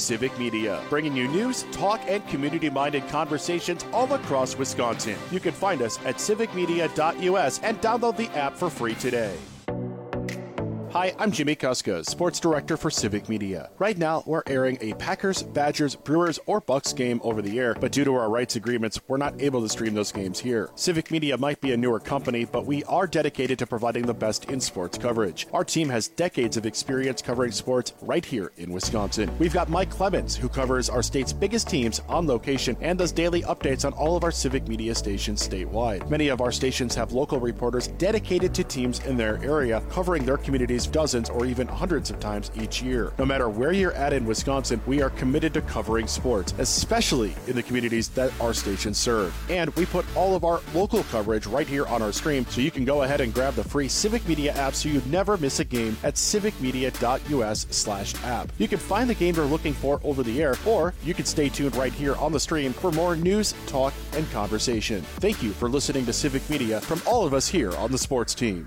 Civic Media, bringing you news, talk, and community-minded conversations all across Wisconsin. You can find us at civicmedia.us and download the app for free today. Hi, I'm Jimmy Kuska, Sports Director for Civic Media. Right now, we're airing a Packers, Badgers, Brewers, or Bucks game over the air, but due to our rights agreements, we're not able to stream those games here. Civic Media might be a newer company, but we are dedicated to providing the best in sports coverage. Our team has decades of experience covering sports right here in Wisconsin. We've got Mike Clemens, who covers our state's biggest teams on location and does daily updates on all of our Civic Media stations statewide. Many of our stations have local reporters dedicated to teams in their area, covering their communities dozens or even hundreds of times each year. No matter where you're at in Wisconsin, we are committed to covering sports, especially in the communities that our stations serve. And we put all of our local coverage right here on our stream, so you can go ahead and grab the free Civic Media app so you never miss a game at civicmedia.us/app. You can find the game you're looking for over the air, or you can stay tuned right here on the stream for more news, talk, and conversation. Thank you for listening to Civic Media from all of us here on the sports team.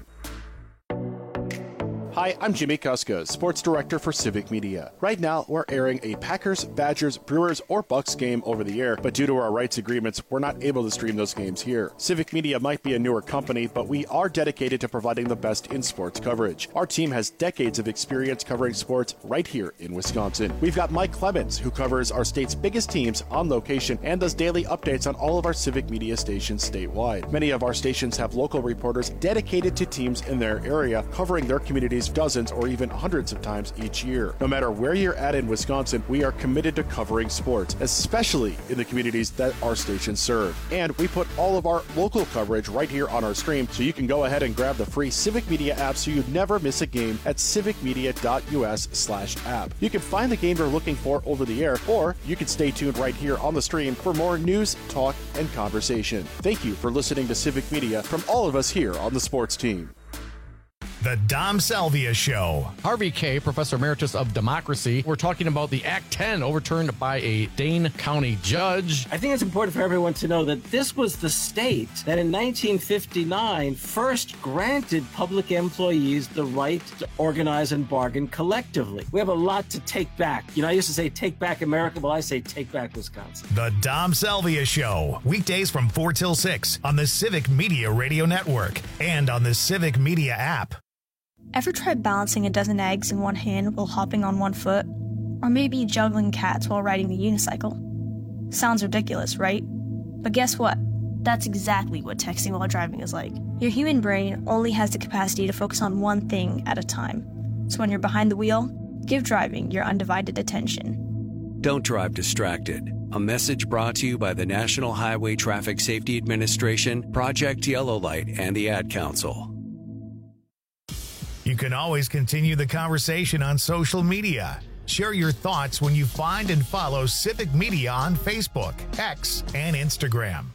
Hi, I'm Jimmy Kuska, Sports Director for Civic Media. Right now, we're airing a Packers, Badgers, Brewers, or Bucks game over the air, but due to our rights agreements, we're not able to stream those games here. Civic Media might be a newer company, but we are dedicated to providing the best in sports coverage. Our team has decades of experience covering sports right here in Wisconsin. We've got Mike Clemens, who covers our state's biggest teams on location and does daily updates on all of our Civic Media stations statewide. Many of our stations have local reporters dedicated to teams in their area, covering their communities dozens or even hundreds of times each year. No matter where you're at in Wisconsin, we are committed to covering sports, especially in the communities that our stations serve. And we put all of our local coverage right here on our stream, so you can go ahead and grab the free Civic Media app so you never miss a game at civicmedia.us/app. You can find the game you're looking for over the air, or you can stay tuned right here on the stream for more news, talk, and conversation. Thank you for listening to Civic Media from all of us here on the sports team. The Dom Salvia Show. Harvey Kaye, Professor Emeritus of Democracy. We're talking about the Act 10 overturned by a Dane County judge. I think it's important for everyone to know that this was the state that in 1959 first granted public employees the right to organize and bargain collectively. We have a lot to take back. You know, I used to say take back America, well, I say take back Wisconsin. The Dom Salvia Show. Weekdays from 4 till 6 on the Civic Media Radio Network and on the Civic Media app. Ever try balancing a dozen eggs in one hand while hopping on one foot? Or maybe juggling cats while riding the unicycle? Sounds ridiculous, right? But guess what? That's exactly what texting while driving is like. Your human brain only has the capacity to focus on one thing at a time. So when you're behind the wheel, give driving your undivided attention. Don't drive distracted. A message brought to you by the National Highway Traffic Safety Administration, Project Yellow Light, and the Ad Council. You can always continue the conversation on social media. Share your thoughts when you find and follow Civic Media on Facebook, X, and Instagram.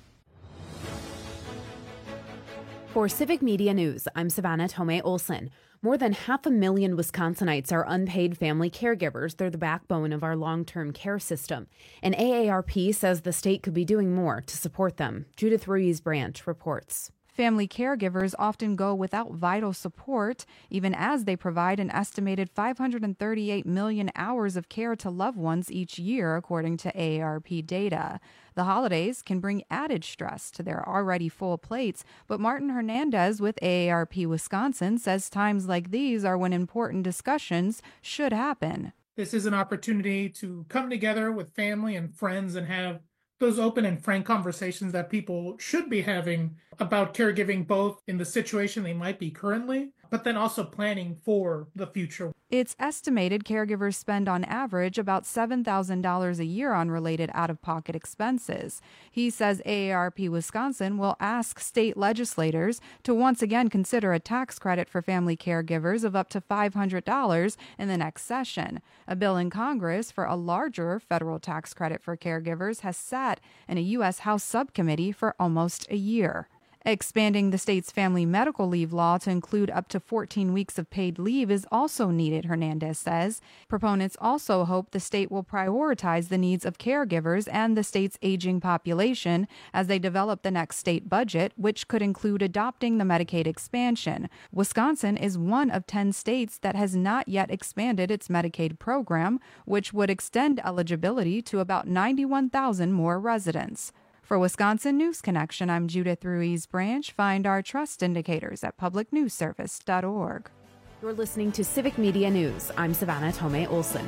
For Civic Media News, I'm Savannah Tomei Olson. More than 500,000 Wisconsinites are unpaid family caregivers. They're the backbone of our long-term care system. And AARP says the state could be doing more to support them. Judith Ruiz-Branch reports. Family caregivers often go without vital support, even as they provide an estimated 538 million hours of care to loved ones each year, according to AARP data. The holidays can bring added stress to their already full plates, but Martin Hernandez with AARP Wisconsin says times like these are when important discussions should happen. This is an opportunity to come together with family and friends and have those open and frank conversations that people should be having about caregiving, both in the situation they might be currently, but then also planning for the future. It's estimated caregivers spend on average about $7,000 a year on related out-of-pocket expenses. He says AARP Wisconsin will ask state legislators to once again consider a tax credit for family caregivers of up to $500 in the next session. A bill in Congress for a larger federal tax credit for caregivers has sat in a U.S. House subcommittee for almost a year. Expanding the state's family medical leave law to include up to 14 weeks of paid leave is also needed, Hernandez says. Proponents also hope the state will prioritize the needs of caregivers and the state's aging population as they develop the next state budget, which could include adopting the Medicaid expansion. Wisconsin is one of 10 states that has not yet expanded its Medicaid program, which would extend eligibility to about 91,000 more residents. For Wisconsin News Connection, I'm Judith Ruiz Branch. Find our trust indicators at publicnewsservice.org. You're listening to Civic Media News. I'm Savannah Tomei Olson.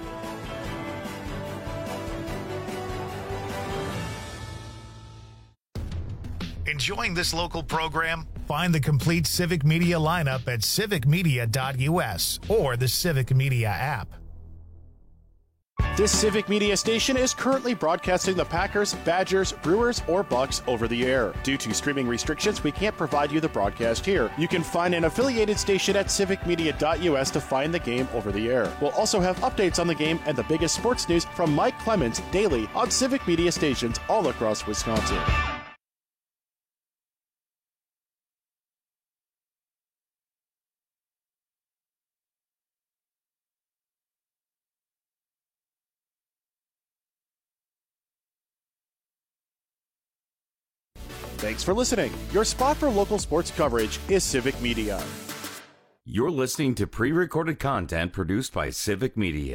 Enjoying this local program? Find the complete Civic Media lineup at civicmedia.us or the Civic Media app. This Civic Media station is currently broadcasting the Packers, Badgers, Brewers, or Bucks over the air. Due to streaming restrictions, we can't provide you the broadcast here. You can find an affiliated station at civicmedia.us to find the game over the air. We'll also have updates on the game and the biggest sports news from Mike Clemens daily on Civic Media stations all across Wisconsin. Thanks for listening. Your spot for local sports coverage is Civic Media. You're listening to pre-recorded content produced by Civic Media.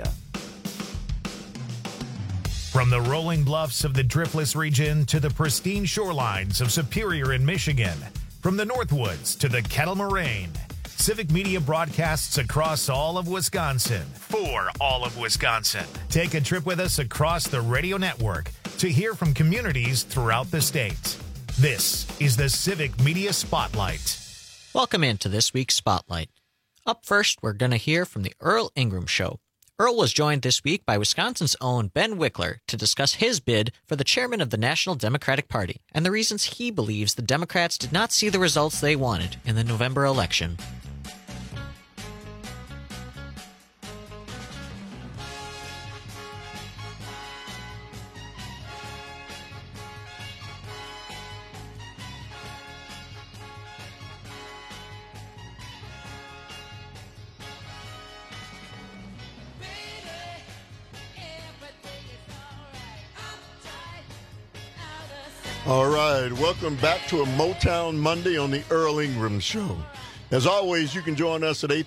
From the rolling bluffs of the Driftless region to the pristine shorelines of Superior in Michigan, from the Northwoods to the Kettle Moraine, Civic Media broadcasts across all of Wisconsin for all of Wisconsin. Take a trip with us across the radio network to hear from communities throughout the state. This is the Civic Media Spotlight. Welcome into this week's Spotlight. Up first, we're going to hear from the Earl Ingram Show. Earl was joined this week by Wisconsin's own Ben Wickler to discuss his bid for the chairman of the National Democratic Party and the reasons he believes the Democrats did not see the results they wanted in the November election. All right, welcome back to a Motown Monday on the Earl Ingram Show. As always, you can join us at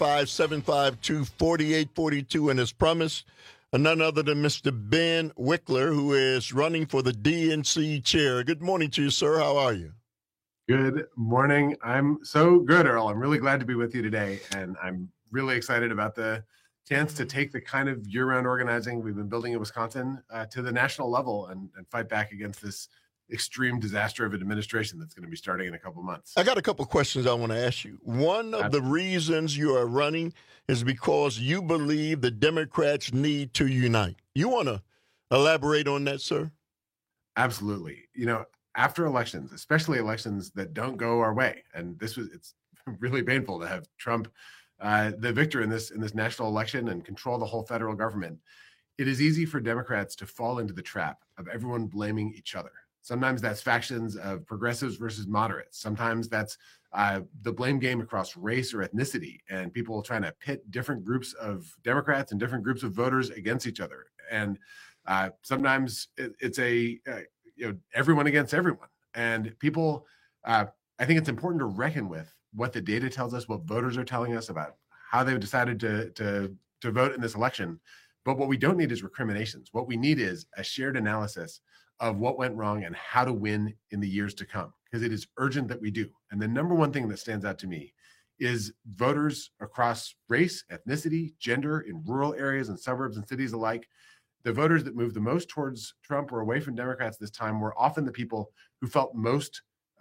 855-752-4842, and as promised, none other than Mr. Ben Wickler, who is running for the DNC chair. Good morning to you, sir. How are you? Good morning. I'm so good, Earl. I'm really glad to be with you today, and I'm really excited about the chance to take the kind of year-round organizing we've been building in Wisconsin to the national level and fight back against this extreme disaster of an administration that's going to be starting in a couple months. I got a couple questions I want to ask you. One of the reasons you are running is because you believe the Democrats need to unite. You want to elaborate on that, sir? Absolutely. You know, after elections, especially elections that don't go our way, and it's really painful to have Trump the victor in this national election and control the whole federal government. It is easy for Democrats to fall into the trap of everyone blaming each other. Sometimes that's factions of progressives versus moderates. Sometimes that's the blame game across race or ethnicity and people trying to pit different groups of Democrats and different groups of voters against each other. And sometimes it's everyone against everyone. And people, I think it's important to reckon with what the data tells us, what voters are telling us about how they've decided to vote in this election. But what we don't need is recriminations. What we need is a shared analysis of what went wrong and how to win in the years to come, because it is urgent that we do. And the number one thing that stands out to me is voters across race, ethnicity, gender, in rural areas and suburbs and cities alike. The voters that moved the most towards Trump or away from Democrats this time were often the people who felt most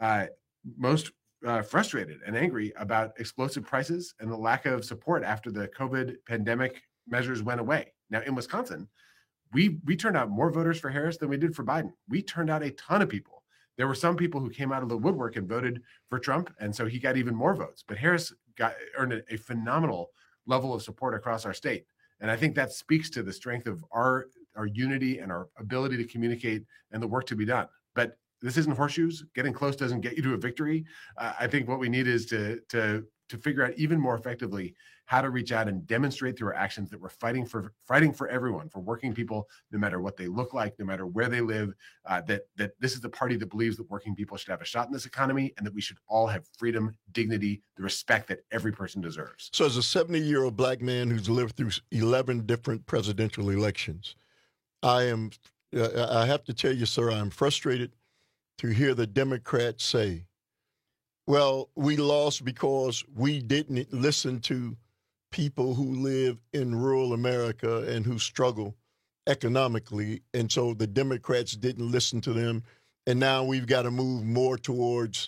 frustrated and angry about explosive prices and the lack of support after the COVID pandemic measures went away. Now, in Wisconsin, we turned out more voters for Harris than we did for Biden. We turned out a ton of people. There were some people who came out of the woodwork and voted for Trump, and so he got even more votes. But Harris earned a phenomenal level of support across our state. And I think that speaks to the strength of our unity and our ability to communicate and the work to be done. But this isn't horseshoes. Getting close doesn't get you to a victory. I think what we need is to figure out even more effectively how to reach out and demonstrate through our actions that we're fighting for everyone, for working people, no matter what they look like, no matter where they live, that this is the party that believes that working people should have a shot in this economy and that we should all have freedom, dignity, the respect that every person deserves. So as a 70-year-old black man who's lived through 11 different presidential elections, I have to tell you, sir, I'm frustrated to hear the Democrats say, well, we lost because we didn't listen to people who live in rural America and who struggle economically. And so the Democrats didn't listen to them. And now we've got to move more towards,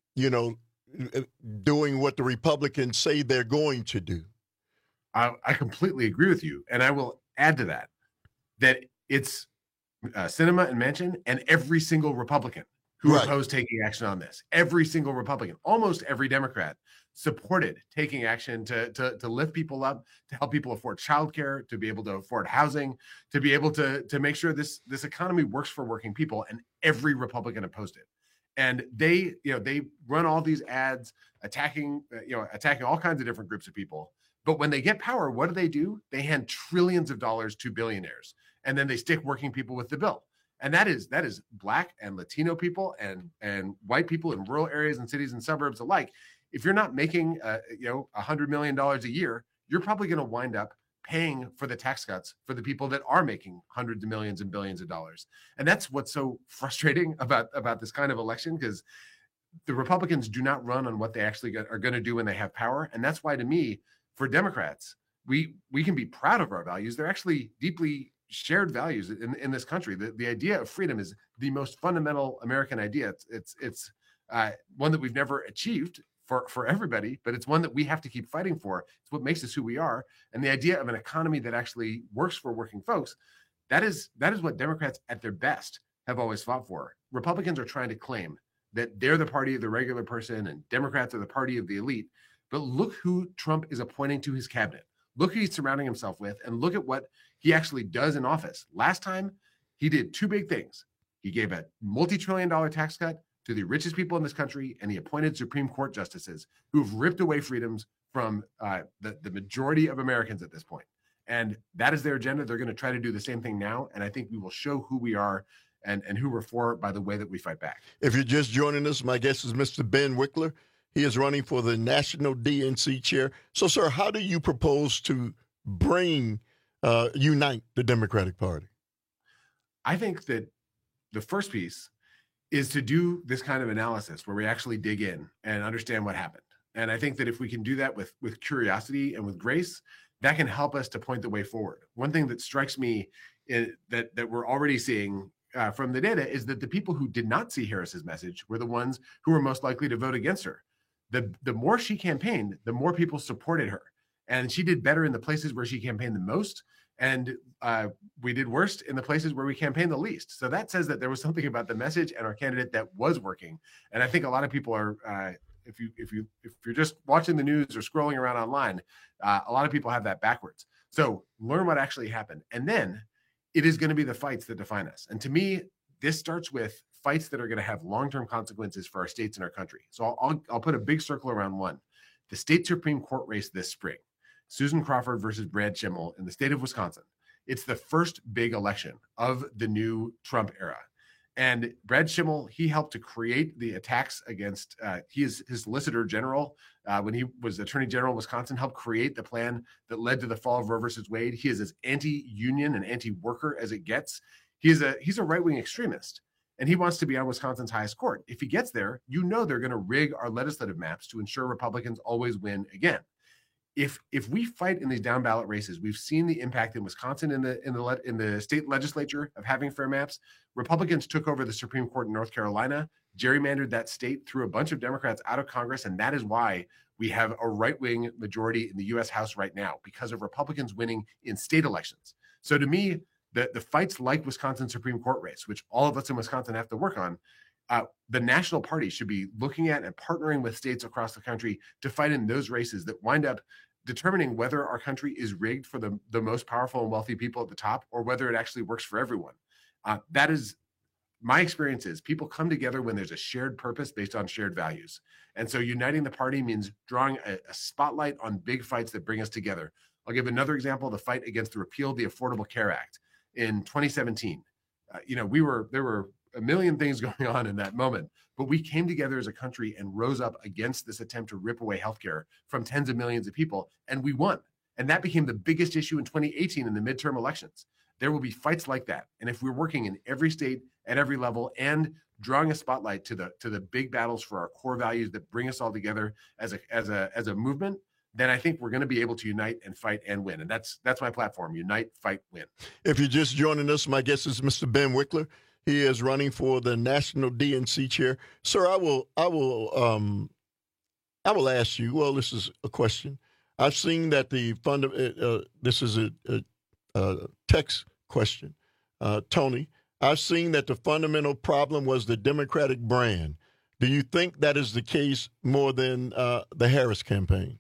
doing what the Republicans say they're going to do. I completely agree with you. And I will add to that it's Sinema and Manchin and every single Republican who opposed taking action on this. Every single Republican, almost every Democrat supported taking action to lift people up, to help people afford childcare, to be able to afford housing, to be able to make sure this economy works for working people. And every Republican opposed it. And they run all these ads attacking all kinds of different groups of people. But when they get power, what do? They hand trillions of dollars to billionaires, and then they stick working people with the bill. And that is Black and Latino people and white people in rural areas and cities and suburbs alike. If you're not making $100 million a year, you're probably going to wind up paying for the tax cuts for the people that are making hundreds of millions and billions of dollars. And that's what's so frustrating about this kind of election, because the Republicans do not run on what they actually are going to do when they have power. And that's why, to me, for Democrats, we can be proud of our values. They're actually deeply shared values in this country. The idea of freedom is the most fundamental American idea. It's one that we've never achieved for everybody, but it's one that we have to keep fighting for. It's what makes us who we are. And the idea of an economy that actually works for working folks, that is what Democrats at their best have always fought for. Republicans are trying to claim that they're the party of the regular person and Democrats are the party of the elite. But look who Trump is appointing to his cabinet. Look who he's surrounding himself with, and look at what he actually does in office. Last time, he did two big things. He gave a multi-trillion-dollar tax cut to the richest people in this country, and he appointed Supreme Court justices who have ripped away freedoms from the majority of Americans at this point. And that is their agenda. They're going to try to do the same thing now, and I think we will show who we are and who we're for by the way that we fight back. If you're just joining us, my guest is Mr. Ben Wikler. He is running for the national DNC chair. So, sir, how do you propose to unite the Democratic Party? I think that the first piece is to do this kind of analysis where we actually dig in and understand what happened. And I think that if we can do that with curiosity and with grace, that can help us to point the way forward. One thing that strikes me that we're already seeing from the data is that the people who did not see Harris's message were the ones who were most likely to vote against her. The more she campaigned, the more people supported her. And she did better in the places where she campaigned the most. And we did worst in the places where we campaigned the least. So that says that there was something about the message and our candidate that was working. And I think a lot of people are, if you're just watching the news or scrolling around online, a lot of people have that backwards. So learn what actually happened. And then it is going to be the fights that define us. And to me, this starts with fights that are going to have long-term consequences for our states and our country. So I'll put a big circle around one. The state Supreme Court race this spring, Susan Crawford versus Brad Schimel in the state of Wisconsin. It's the first big election of the new Trump era. And Brad Schimel, he helped to create the attacks against, his solicitor general, when he was Attorney General of Wisconsin, helped create the plan that led to the fall of Roe versus Wade. He is as anti-union and anti-worker as it gets. He's a right-wing extremist, and he wants to be on Wisconsin's highest court. If he gets there, they're going to rig our legislative maps to ensure Republicans always win again. If we fight in these down ballot races, we've seen the impact in Wisconsin in the state legislature of having fair maps. Republicans took over the Supreme Court in North Carolina, gerrymandered that state, threw a bunch of Democrats out of Congress, and that is why we have a right-wing majority in the U.S. House right now, because of Republicans winning in state elections. So to me, the fights like Wisconsin Supreme Court race, which all of us in Wisconsin have to work on, the national party should be looking at and partnering with states across the country to fight in those races that wind up determining whether our country is rigged for the most powerful and wealthy people at the top, or whether it actually works for everyone. That is my experience is people come together when there's a shared purpose based on shared values. And so uniting the party means drawing a spotlight on big fights that bring us together. I'll give another example, the fight against the repeal of the Affordable Care Act in 2017. There were a million things going on in that moment, but we came together as a country and rose up against this attempt to rip away healthcare from tens of millions of people, and we won. And that became the biggest issue in 2018 in the midterm elections. There will be fights like that. And if we're working in every state at every level and drawing a spotlight to the big battles for our core values that bring us all together as a movement, then I think we're going to be able to unite and fight and win. And that's my platform: unite, fight, win. If you're just joining us, my guest is Mr. Ben Wickler. He is running for the National DNC chair. Sir, I will ask you. Well, this is a question. I've seen that this is a text question, Tony. I've seen that the fundamental problem was the Democratic brand. Do you think that is the case more than the Harris campaign?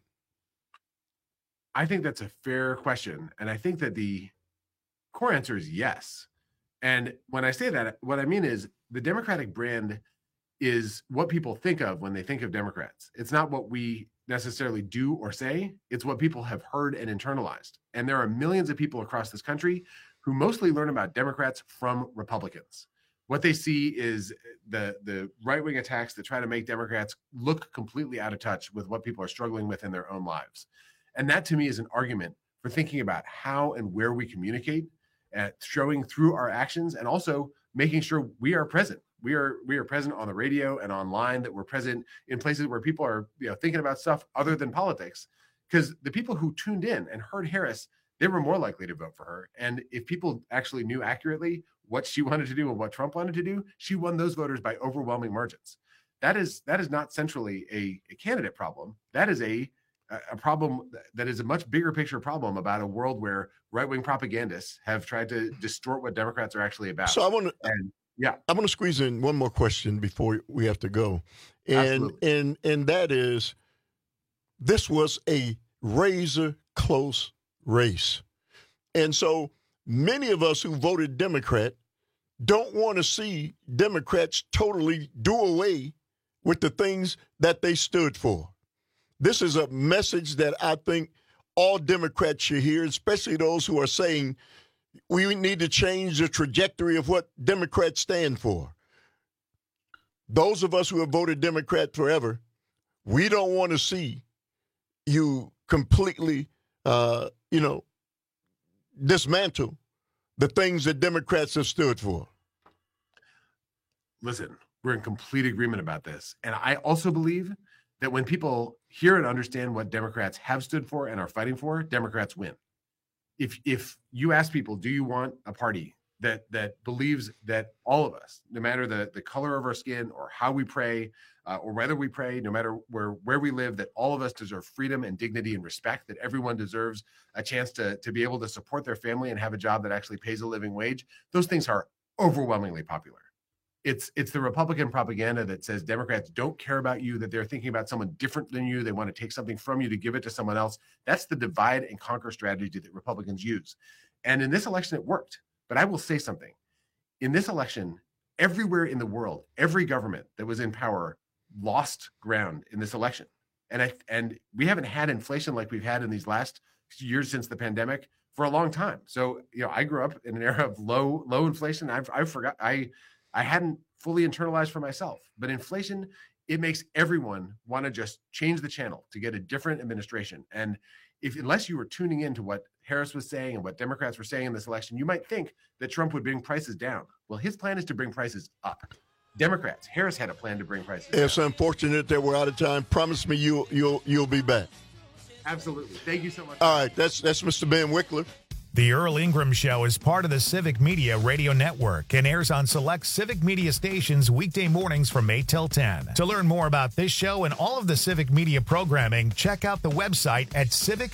I think that's a fair question. And I think that the core answer is yes. And when I say that, what I mean is the Democratic brand is what people think of when they think of Democrats. It's not what we necessarily do or say. It's what people have heard and internalized. And there are millions of people across this country who mostly learn about Democrats from Republicans. What they see is the right-wing attacks that try to make Democrats look completely out of touch with what people are struggling with in their own lives. And that, to me, is an argument for thinking about how and where we communicate, showing through our actions, and also making sure we are present. We are present on the radio and online, that we're present in places where people are thinking about stuff other than politics. Because the people who tuned in and heard Harris, they were more likely to vote for her. And if people actually knew accurately what she wanted to do and what Trump wanted to do, she won those voters by overwhelming margins. That is not centrally a candidate problem. That is a problem that is a much bigger picture problem about a world where right-wing propagandists have tried to distort what Democrats are actually about. So I want to squeeze in one more question before we have to go. And that is, this was a razor close race. And so many of us who voted Democrat don't want to see Democrats totally do away with the things that they stood for. This is a message that I think all Democrats should hear, especially those who are saying we need to change the trajectory of what Democrats stand for. Those of us who have voted Democrat forever, we don't want to see you completely, dismantle the things that Democrats have stood for. Listen, we're in complete agreement about this. And I also believe that when people hear and understand what Democrats have stood for and are fighting for, Democrats win. If you ask people, do you want a party that believes that all of us, no matter the color of our skin or how we pray, or whether we pray, no matter where we live, that all of us deserve freedom and dignity and respect, that everyone deserves a chance to be able to support their family and have a job that actually pays a living wage, those things are overwhelmingly popular. It's the Republican propaganda that says Democrats don't care about you, that they're thinking about someone different than you. They want to take something from you to give it to someone else. That's the divide and conquer strategy that Republicans use. And in this election, it worked. But I will say something. In this election, everywhere in the world, every government that was in power lost ground in this election. And we haven't had inflation like we've had in these last years since the pandemic for a long time. So, I grew up in an era of low inflation. I hadn't fully internalized for myself, but inflation, it makes everyone want to just change the channel to get a different administration. And unless you were tuning into what Harris was saying and what Democrats were saying in this election, you might think that Trump would bring prices down. Well, his plan is to bring prices up. Democrats, Harris had a plan to bring prices down. It's unfortunate that we're out of time. Promise me you'll be back. Absolutely. Thank you so much. All right, that's Mr. Ben Wickler. The Earl Ingram Show is part of the Civic Media Radio Network and airs on select Civic Media stations weekday mornings from 8 till 10. To learn more about this show and all of the Civic Media programming, check out the website at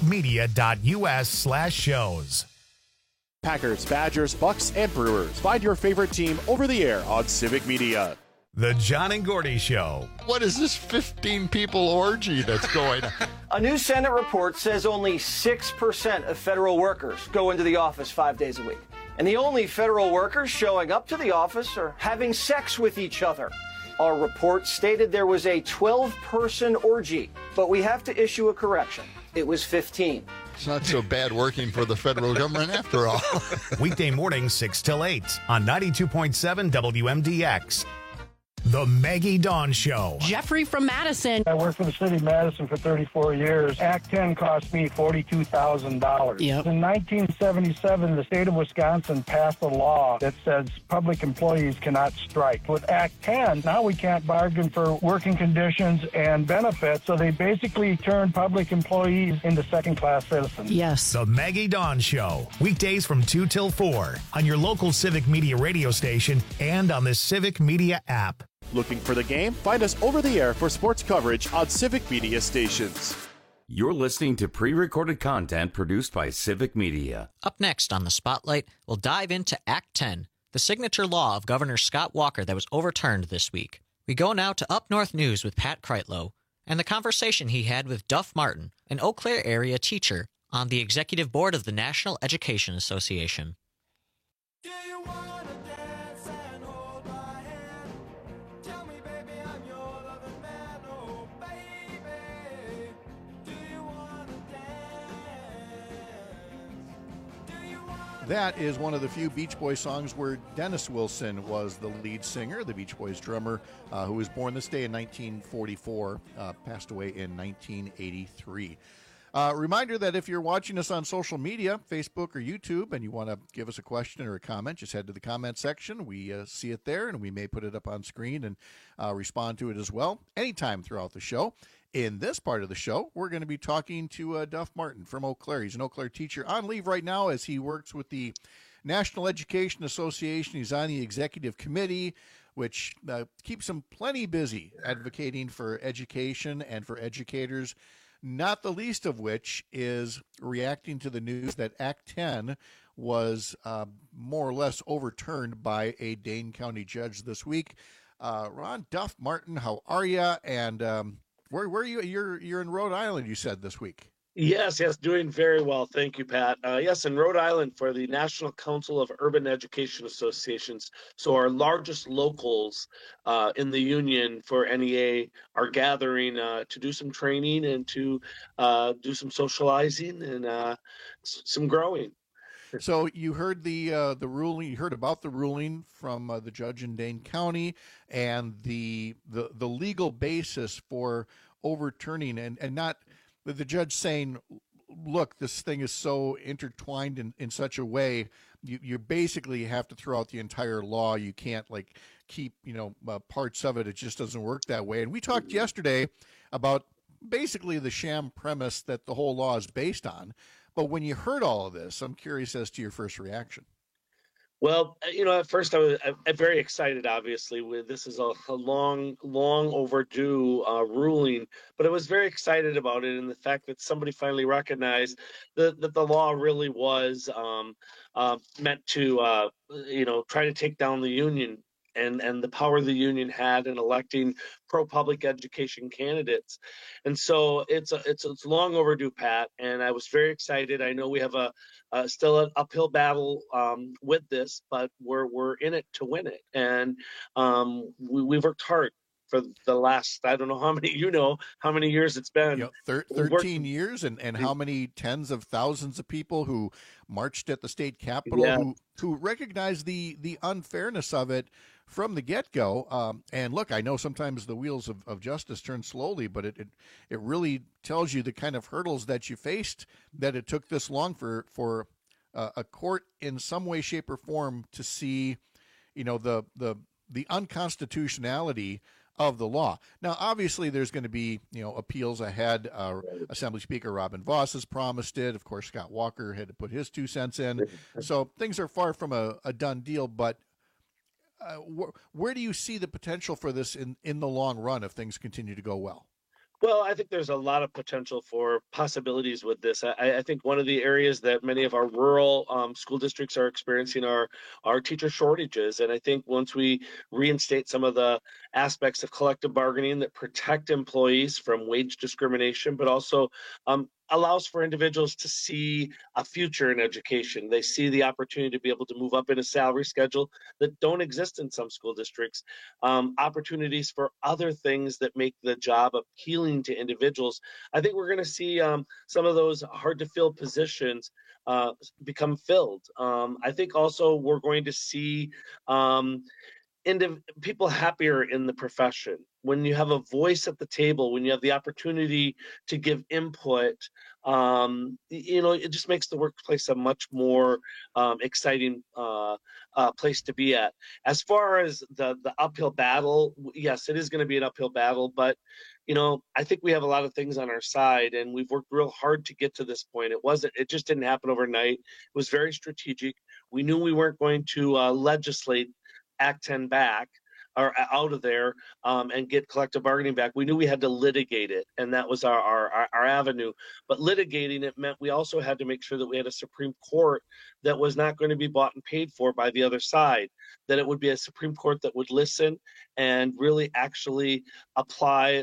civicmedia.us/shows. Packers, Badgers, Bucks, and Brewers. Find your favorite team over the air on Civic Media. The John and Gordy Show. What is this 15-people orgy that's going on? A new Senate report says only 6% of federal workers go into the office 5 days a week. And the only federal workers showing up to the office are having sex with each other. Our report stated there was a 12-person orgy, but we have to issue a correction. It was 15. It's not so bad working for the federal government after all. Weekday mornings 6 till 8 on 92.7 WMDX. The Maggie Dawn Show. Jeffrey from Madison. I worked for the city of Madison for 34 years. Act 10 cost me $42,000. Yep. In 1977, the state of Wisconsin passed a law that says public employees cannot strike. With Act 10, now we can't bargain for working conditions and benefits, so they basically turned public employees into second-class citizens. Yes. The Maggie Dawn Show. Weekdays from 2 till 4 on your local Civic Media radio station and on the Civic Media app. Looking for the game? Find us over the air for sports coverage on Civic Media stations. You're listening to pre-recorded content produced by Civic Media. Up next on the Spotlight, we'll dive into Act 10, the signature law of Governor Scott Walker that was overturned this week. We go now to Up North News with Pat Kreitlow and the conversation he had with Duff Martin, an Eau Claire area teacher on the executive board of the National Education Association. That is one of the few Beach Boys songs where Dennis Wilson was the lead singer, the Beach Boys drummer, who was born this day in 1944, passed away in 1983. Reminder that if you're watching us on social media, Facebook or YouTube, and you want to give us a question or a comment, just head to the comment section. We see it there, and we may put it up on screen and respond to it as well anytime throughout the show. In this part of the show, we're going to be talking to Duff Martin from Eau Claire. He's an Eau Claire teacher on leave right now as he works with the National Education Association. He's on the executive committee, which keeps him plenty busy advocating for education and for educators, not the least of which is reacting to the news that Act 10 was more or less overturned by a Dane County judge this week. Ron, Duff Martin, how are you? And where are you? You're in Rhode Island, you said, this week. Yes, doing very well. Thank you, Pat. Yes, in Rhode Island for the National Council of Urban Education Associations. So our largest locals in the union for NEA are gathering to do some training and to do some socializing and some growing. So you heard the ruling. You heard about the ruling from the judge in Dane County and the legal basis for overturning and not the judge saying, look, this thing is so intertwined in such a way, you basically have to throw out the entire law. You can't keep parts of it. It just doesn't work that way. And we talked yesterday about basically the sham premise that the whole law is based on. But when you heard all of this, I'm curious as to your first reaction. Well, at first I'm very excited, obviously. This is a long overdue ruling, but I was very excited about it and the fact that somebody finally recognized that the law really was meant to, try to take down the union and the power the union had in electing pro-public education candidates. And so it's long overdue, Pat, and I was very excited. I know we have still an uphill battle with this, but we're in it to win it. And we've worked hard for the last, I don't know how many years it's been. 13 years and how many tens of thousands of people who marched at the state capitol who recognized the unfairness of it from the get-go. And look, I know sometimes the wheels of justice turn slowly, but it really tells you the kind of hurdles that you faced, that it took this long for a court in some way, shape, or form to see, the unconstitutionality of the law. Now, obviously, there's going to be, appeals ahead. Assembly Speaker Robin Vos has promised it. Of course, Scott Walker had to put his 2 cents in. So things are far from a done deal, but where do you see the potential for this in the long run if things continue to go well? Well, I think there's a lot of potential for possibilities with this. I think one of the areas that many of our rural school districts are experiencing are teacher shortages. And I think once we reinstate some of the aspects of collective bargaining that protect employees from wage discrimination, but also allows for individuals to see a future in education. They see the opportunity to be able to move up in a salary schedule that don't exist in some school districts, opportunities for other things that make the job appealing to individuals. I think we're going to see some of those hard to fill positions become filled. I think also we're going to see people happier in the profession. When you have a voice at the table, when you have the opportunity to give input, it just makes the workplace a much more exciting place to be at. As far as the uphill battle, yes, it is going to be an uphill battle, but I think we have a lot of things on our side, and we've worked real hard to get to this point. It just didn't happen overnight. It was very strategic. We knew we weren't going to legislate Act 10 back or out of there and get collective bargaining back. We knew we had to litigate it, and that was our avenue. But litigating it meant we also had to make sure that we had a Supreme Court that was not going to be bought and paid for by the other side, that it would be a Supreme Court that would listen and really actually apply,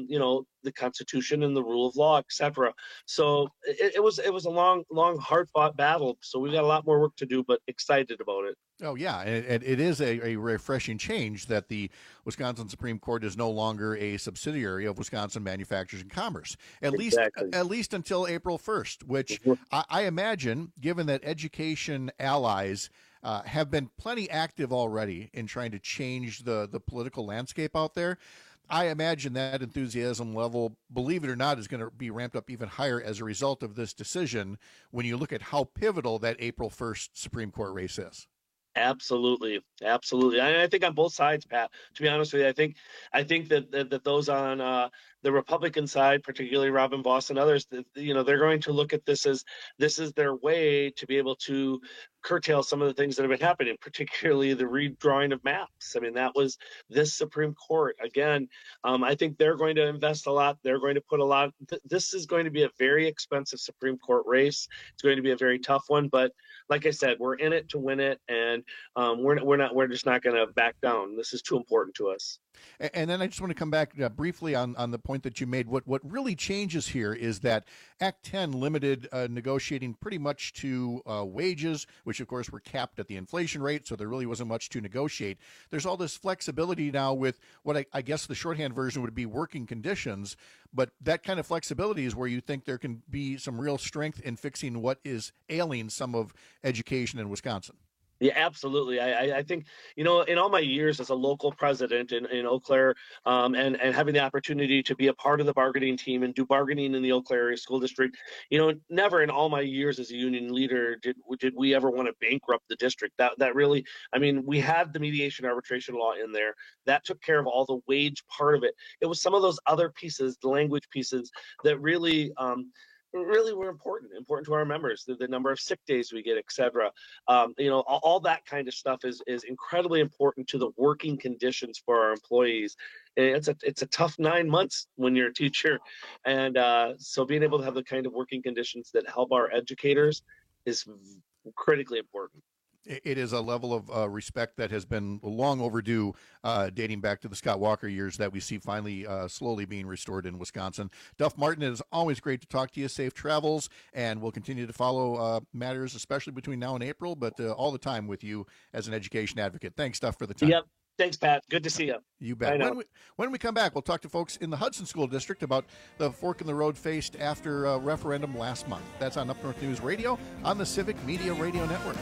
the Constitution and the rule of law, etc. So it was a long, hard-fought battle. So we've got a lot more work to do, but excited about it. Oh, yeah. And it is a refreshing change that the Wisconsin Supreme Court is no longer a subsidiary of Wisconsin Manufacturers and Commerce, at least until April 1st, which I imagine, given that education allies have been plenty active already in trying to change the political landscape out there, I imagine that enthusiasm level, believe it or not, is going to be ramped up even higher as a result of this decision when you look at how pivotal that April 1st Supreme Court race is. Absolutely. And I think on both sides, Pat, to be honest with you, I think that those on the Republican side, particularly Robin Vos and others, they're going to look at this as this is their way to be able to curtail some of the things that have been happening, particularly the redrawing of maps. I mean, that was this Supreme Court. Again, I think they're going to invest a lot. They're going to put a lot. This is going to be a very expensive Supreme Court race. It's going to be a very tough one. But like I said, we're in it to win it, and we're just not going to back down. This is too important to us. And then I just want to come back briefly on the point that you made. What really changes here is that Act 10 limited negotiating pretty much to wages, which of course were capped at the inflation rate, so there really wasn't much to negotiate. There's all this flexibility now with what I guess the shorthand version would be working conditions, but that kind of flexibility is where you think there can be some real strength in fixing what is ailing some of education in Wisconsin. Yeah, absolutely. I think, in all my years as a local president in Eau Claire and having the opportunity to be a part of the bargaining team and do bargaining in the Eau Claire area school district, never in all my years as a union leader did we ever want to bankrupt the district. That really, we had the mediation arbitration law in there. That took care of all the wage part of it. It was some of those other pieces, the language pieces, that really were important to our members, the number of sick days we get, et cetera. All that kind of stuff is incredibly important to the working conditions for our employees. And it's a tough 9 months when you're a teacher. And so being able to have the kind of working conditions that help our educators is critically important. It is a level of respect that has been long overdue, dating back to the Scott Walker years, that we see finally slowly being restored in Wisconsin. Duff Martin, it is always great to talk to you. Safe travels, and we'll continue to follow matters, especially between now and April, but all the time with you as an education advocate. Thanks, Duff, for the time. Yep. Thanks, Pat. Good to see you. You bet. When we come back, we'll talk to folks in the Hudson School District about the fork in the road faced after a referendum last month. That's on Up North News Radio on the Civic Media Radio Network.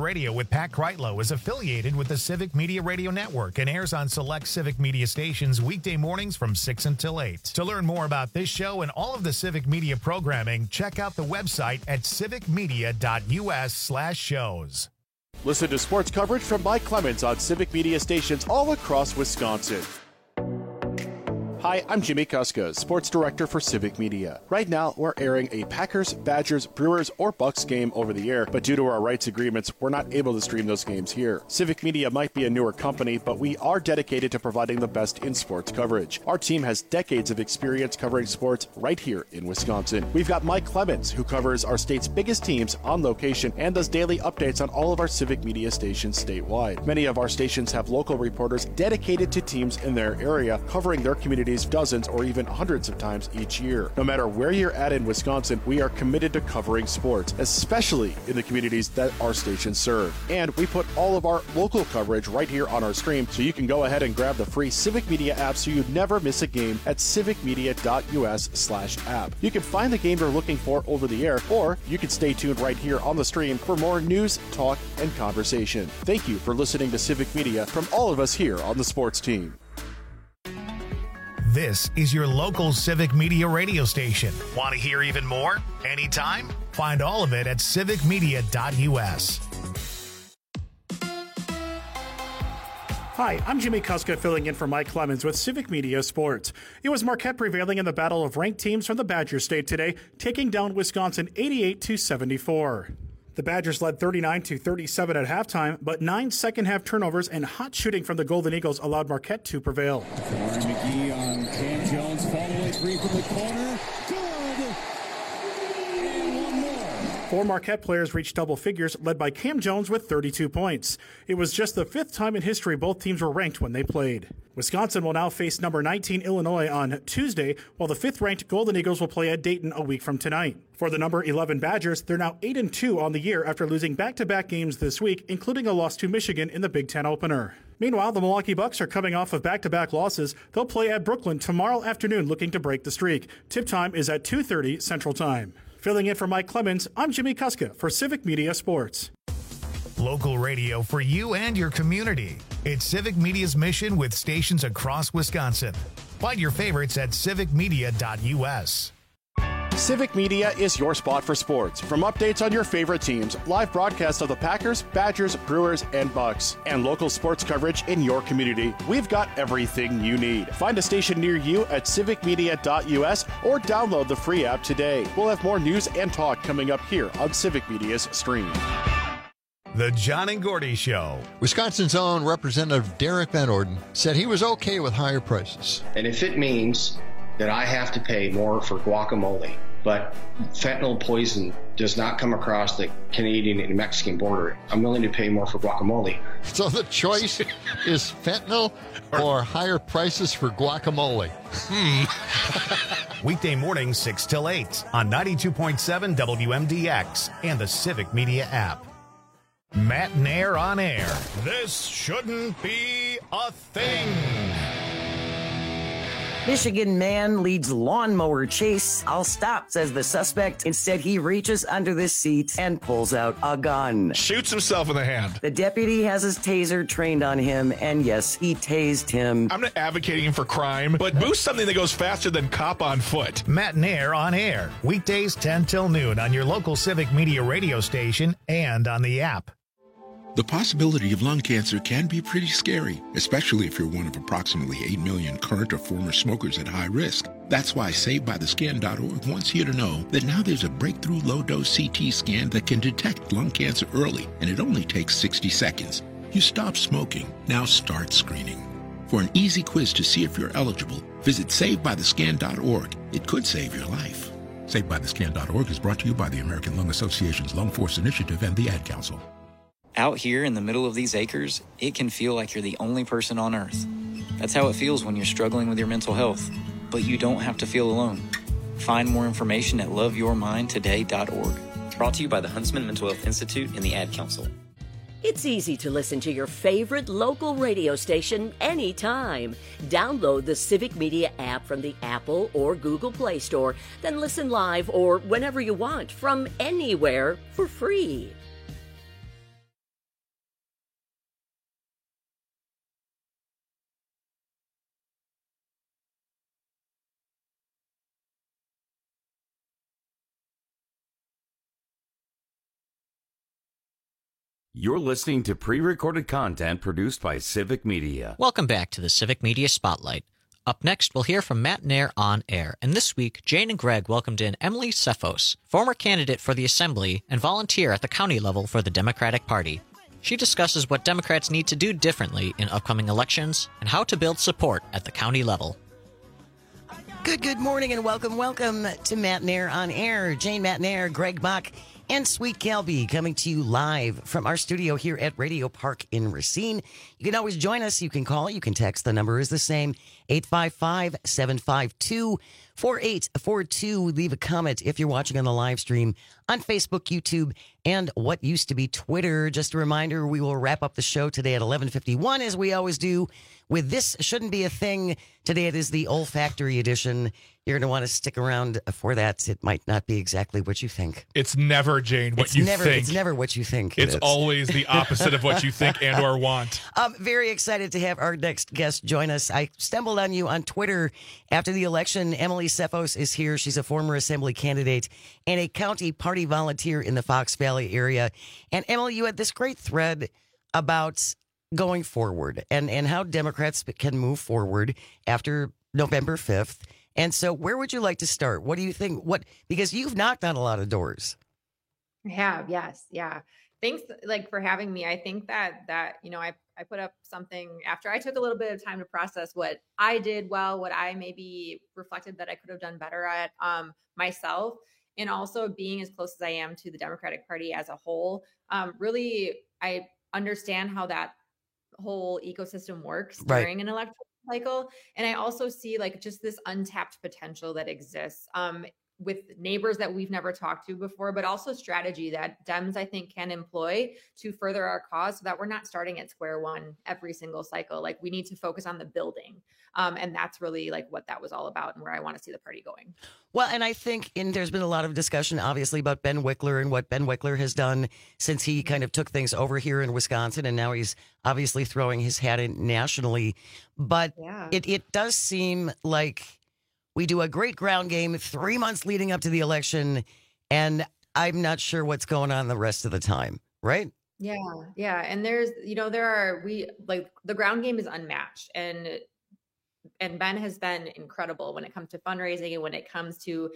Radio with Pat Kreitlow is affiliated with the Civic Media Radio Network and airs on select Civic Media stations weekday mornings from 6 until 8. To learn more about this show and all of the Civic Media programming, check out the website at civicmedia.us/shows. Listen to sports coverage from Mike Clemens on Civic Media stations all across Wisconsin. Hi, I'm Jimmy Kuska, Sports Director for Civic Media. Right now, we're airing a Packers, Badgers, Brewers, or Bucks game over the air, but due to our rights agreements, we're not able to stream those games here. Civic Media might be a newer company, but we are dedicated to providing the best in sports coverage. Our team has decades of experience covering sports right here in Wisconsin. We've got Mike Clemens, who covers our state's biggest teams on location and does daily updates on all of our Civic Media stations statewide. Many of our stations have local reporters dedicated to teams in their area, covering their communities dozens or even hundreds of times each year. No matter where you're at in Wisconsin, we are committed to covering sports, especially in the communities that our stations serve. And we put all of our local coverage right here on our stream, so you can go ahead and grab the free Civic Media app so you never miss a game at civicmedia.us/app. You can find the game you're looking for over the air, or you can stay tuned right here on the stream for more news, talk, and conversation. Thank you for listening to Civic Media from all of us here on the sports team. This is your local Civic Media radio station. Want to hear even more? Anytime? Find all of it at civicmedia.us. Hi, I'm Jimmy Kuska filling in for Mike Clemens with Civic Media Sports. It was Marquette prevailing in the battle of ranked teams from the Badger State today, taking down Wisconsin 88-74. The Badgers led 39-37 at halftime, but 9 second-half turnovers and hot shooting from the Golden Eagles allowed Marquette to prevail. Kamari McGee on Cam Jones, follow-away three from the corner. Good! And one more. 4 Marquette players reached double figures, led by Cam Jones with 32 points. It was just the 5th time in history both teams were ranked when they played. Wisconsin will now face number 19 Illinois on Tuesday, while the 5th-ranked Golden Eagles will play at Dayton a week from tonight. For the number 11 Badgers, they're now 8-2 on the year after losing back-to-back games this week, including a loss to Michigan in the Big Ten opener. Meanwhile, the Milwaukee Bucks are coming off of back-to-back losses. They'll play at Brooklyn tomorrow afternoon looking to break the streak. Tip time is at 2:30 Central Time. Filling in for Mike Clemens, I'm Jimmy Kuska for Civic Media Sports. Local radio for you and your community. It's Civic Media's mission with stations across Wisconsin. Find your favorites at civicmedia.us. Civic Media is your spot for sports. From updates on your favorite teams, live broadcasts of the Packers, Badgers, Brewers, and Bucks, and local sports coverage in your community, we've got everything you need. Find a station near you at civicmedia.us or download the free app today. We'll have more news and talk coming up here on Civic Media's stream. The John and Gordy Show. Wisconsin's own Representative Derek Van Orden said he was okay with higher prices. And if it means that I have to pay more for guacamole, but fentanyl poison does not come across the Canadian and Mexican border, I'm willing to pay more for guacamole. So the choice is fentanyl or higher prices for guacamole? Weekday mornings 6 till 8 on 92.7 WMDX and the Civic Media app. Matt Nair on air. This shouldn't be a thing. Michigan man leads lawnmower chase. I'll stop, says the suspect. Instead, he reaches under the seat and pulls out a gun. Shoots himself in the hand. The deputy has his taser trained on him, and yes, he tased him. I'm not advocating for crime, but boost something that goes faster than cop on foot. Matt Nair on air. Weekdays 10 till noon on your local Civic Media radio station and on the app. The possibility of lung cancer can be pretty scary, especially if you're one of approximately 8 million current or former smokers at high risk. That's why SaveByTheScan.org wants you to know that now there's a breakthrough low-dose CT scan that can detect lung cancer early, and it only takes 60 seconds. You stop smoking, now start screening. For an easy quiz to see if you're eligible, visit SaveByTheScan.org. It could save your life. SaveByTheScan.org is brought to you by the American Lung Association's Lung Force Initiative and the Ad Council. Out here in the middle of these acres, it can feel like you're the only person on Earth. That's how it feels when you're struggling with your mental health. But you don't have to feel alone. Find more information at loveyourmindtoday.org. Brought to you by the Huntsman Mental Health Institute and the Ad Council. It's easy to listen to your favorite local radio station anytime. Download the Civic Media app from the Apple or Google Play Store, then listen live or whenever you want from anywhere for free. You're listening to pre-recorded content produced by Civic Media. Welcome back to the Civic Media Spotlight. Up next, we'll hear from Matt Nair on air. And this week, Jane and Greg welcomed in Emily Sefos, former candidate for the Assembly and volunteer at the county level for the Democratic Party. She discusses what Democrats need to do differently in upcoming elections and how to build support at the county level. Good morning and welcome to Matt Nair on air. Jane Matt Nair, Greg Bach, and Sweet Calby coming to you live from our studio here at Radio Park in Racine. You can always join us. You can call, you can text. The number is the same, 855-752-4842. Leave a comment if you're watching on the live stream on Facebook, YouTube, and what used to be Twitter. Just a reminder, we will wrap up the show today at 11:51, as we always do, with This Shouldn't Be a Thing. Today it is the olfactory edition. You're going to want to stick around for that. It might not be exactly what you think. It's never, Jane, what you think. It's never what you think. It's always the opposite of what you think and or want. I'm very excited to have our next guest join us. I stumbled on you on Twitter after the election. Emily Sefos is here. She's a former Assembly candidate and a county party volunteer in the Fox Valley area. And Emily, you had this great thread about going forward and how Democrats can move forward after November 5th. And so where would you like to start? What do you think? Because you've knocked on a lot of doors. I have, yes. Yeah. Thanks for having me. I think that I put up something after I took a little bit of time to process what I did well, what I maybe reflected that I could have done better at myself, and also being as close as I am to the Democratic Party as a whole. Really, I understand how that whole ecosystem works during an electoral cycle. And I also see just this untapped potential that exists with neighbors that we've never talked to before, but also strategy that Dems, I think, can employ to further our cause so that we're not starting at square one every single cycle. We need to focus on the building. And that's really what that was all about and where I want to see the party going. Well, and I think there's been a lot of discussion, obviously, about Ben Wickler and what Ben Wickler has done since he kind of took things over here in Wisconsin. And now he's obviously throwing his hat in nationally. But it does seem like we do a great ground game 3 months leading up to the election, and I'm not sure what's going on the rest of the time, right? Yeah. And there's, the ground game is unmatched, and Ben has been incredible when it comes to fundraising and when it comes to,